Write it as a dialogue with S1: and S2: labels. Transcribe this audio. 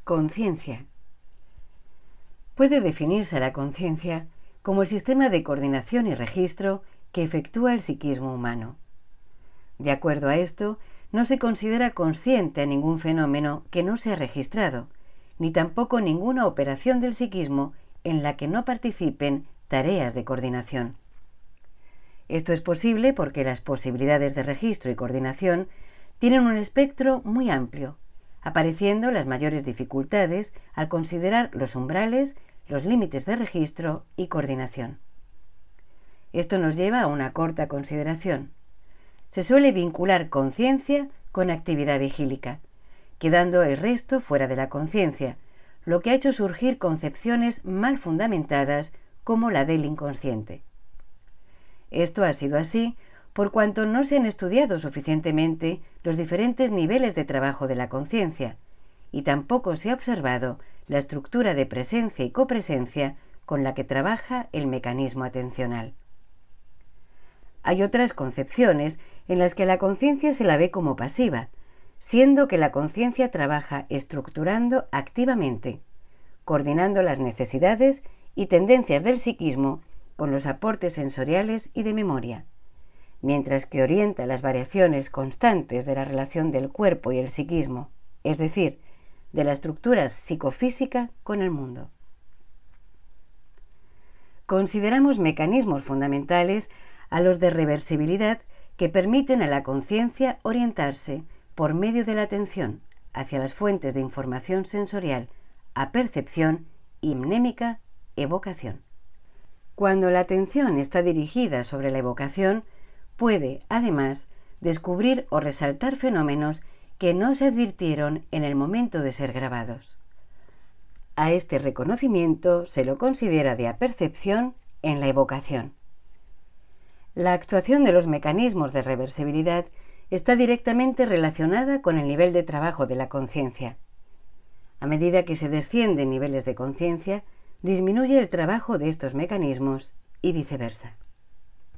S1: Conciencia. Puede definirse la conciencia como el sistema de coordinación y registro que efectúa el psiquismo humano. De acuerdo a esto, no se considera consciente a ningún fenómeno que no sea registrado, ni tampoco ninguna operación del psiquismo en la que no participen tareas de coordinación. Esto es posible porque las posibilidades de registro y coordinación tienen un espectro muy amplio, apareciendo las mayores dificultades al considerar los umbrales, los límites de registro y coordinación. Esto nos lleva a una corta consideración. Se suele vincular conciencia con actividad vigílica, quedando el resto fuera de la conciencia, lo que ha hecho surgir concepciones mal fundamentadas como la del inconsciente. Esto ha sido así por cuanto no se han estudiado suficientemente los diferentes niveles de trabajo de la conciencia, y tampoco se ha observado la estructura de presencia y copresencia con la que trabaja el mecanismo atencional. Hay otras concepciones en las que la conciencia se la ve como pasiva, siendo que la conciencia trabaja estructurando activamente, coordinando las necesidades y tendencias del psiquismo con los aportes sensoriales y de memoria, mientras que orienta las variaciones constantes de la relación del cuerpo y el psiquismo, es decir, de la estructura psicofísica con el mundo. Consideramos mecanismos fundamentales a los de reversibilidad que permiten a la conciencia orientarse por medio de la atención hacia las fuentes de información sensorial, a percepción y mnémica, evocación. Cuando la atención está dirigida sobre la evocación, puede, además, descubrir o resaltar fenómenos que no se advirtieron en el momento de ser grabados. A este reconocimiento se lo considera de apercepción en la evocación. La actuación de los mecanismos de reversibilidad está directamente relacionada con el nivel de trabajo de la conciencia. A medida que se descienden niveles de conciencia, disminuye el trabajo de estos mecanismos y viceversa.